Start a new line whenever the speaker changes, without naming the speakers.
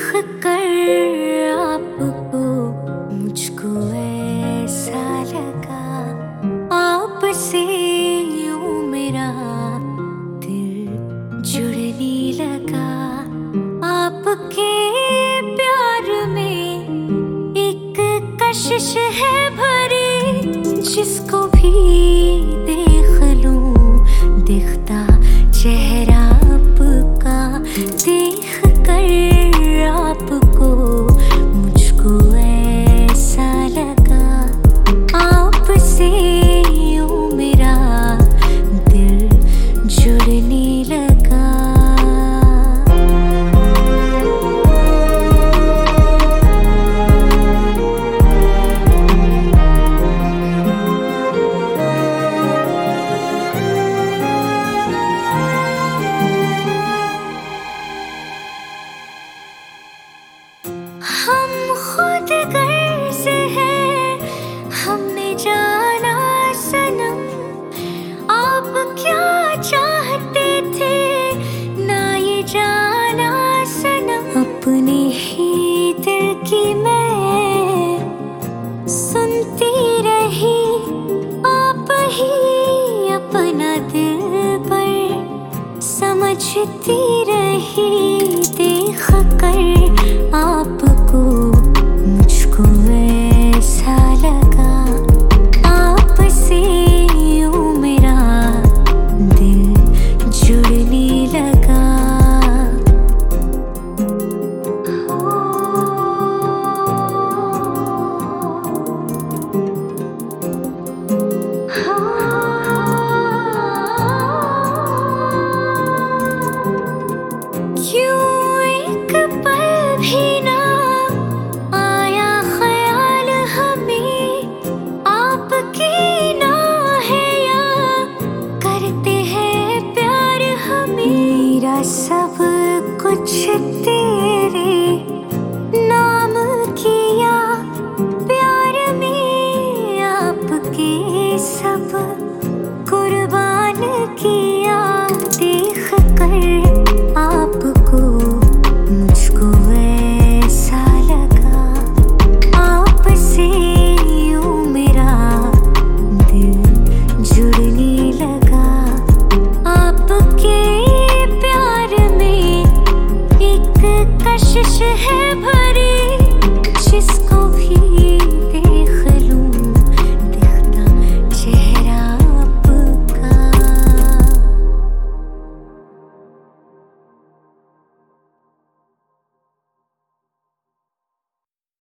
कर आपको मुझको ऐसा लगा, आपसे यूं मेरा दिल जुड़ने लगा। आपके प्यार में एक कशिश है भरी, जिसको भी देख लूं दिखता चेहरा आपका। देख कर आपको मुझको ऐसा लगा, आपसे यूं मेरा दिल जुड़ने लगा। हम खुद घर से हैं, हमने जाना सनम आप क्या चाहते थे, ना ये जाना सनम। अपने ही दिल की मैं सुनती रही, आप ही अपना दिल पर समझती रही। देख कर आपको मुझको ऐसा लगा, आपसे यूं मेरा दिल जुड़ने लगा। क्यों एक पल भी ना आया ख्याल हमें, आपकी ना है या करते हैं प्यार हमें। मेरा सब कुछ तेरे नाम किया प्यार में, आपके सब कुर्बान किया। देख कर आपको मुझको ऐसा लगा, आपसे यूं मेरा दिल जुड़ने लगा। आपके प्यार में एक कशिश है